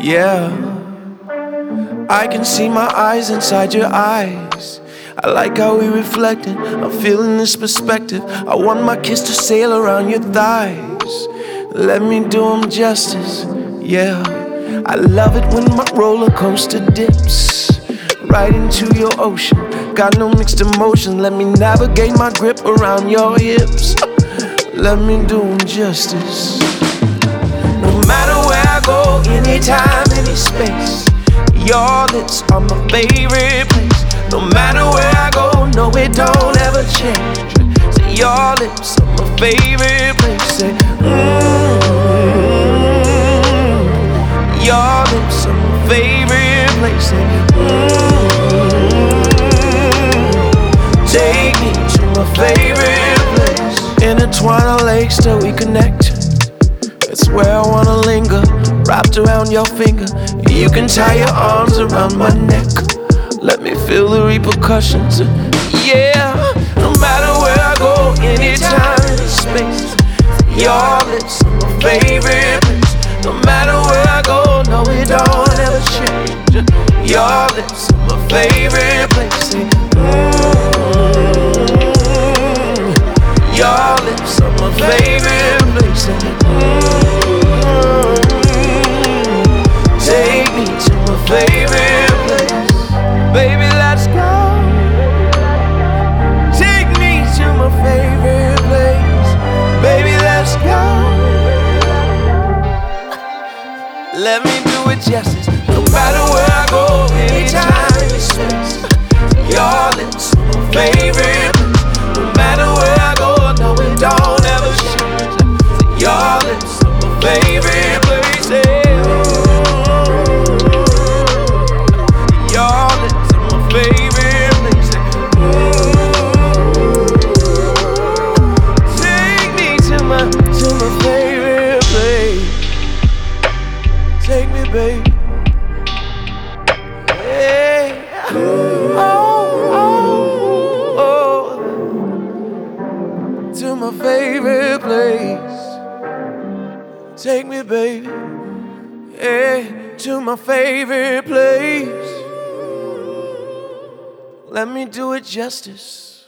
Yeah, I can see my eyes inside your eyes. I like how we reflecting. I'm feeling this perspective. I want my kiss to sail around your thighs. Let me do 'em justice. Yeah, I love it when my roller coaster dips right into your ocean. Got no mixed emotions. Let me navigate my grip around your hips. Let me do 'em justice. No matter where I go, anytime, any space, your lips are my favorite place. No matter where I go, no, it don't ever change. Say your lips are my favorite place. Say, your lips are my favorite place. Say, take me to my favorite place. Intertwine our legs till we connect. It's where I wanna linger, wrapped around your finger. You can tie your arms around my neck. Let me feel the repercussions. Yeah, no matter where I go, anytime, any space, your lips are my favorite place. No matter where I go, no, it don't ever change. Your lips are my favorite place. Your lips are my favorite place. Take me to my favorite place. Baby, let's go. Take me to my favorite place. Baby, let's go. Let me do it justice. No matter where I go, anytime, any space, your lips are my favorite place. No matter where I go, no, it don't ever change. Your lips are my favorite place. Your lips are my favorite place. Take me to my favorite place. Take me, baby. Hey. Oh. To my favorite place. Take me, baby. Hey, to my favorite place. Let me do it justice.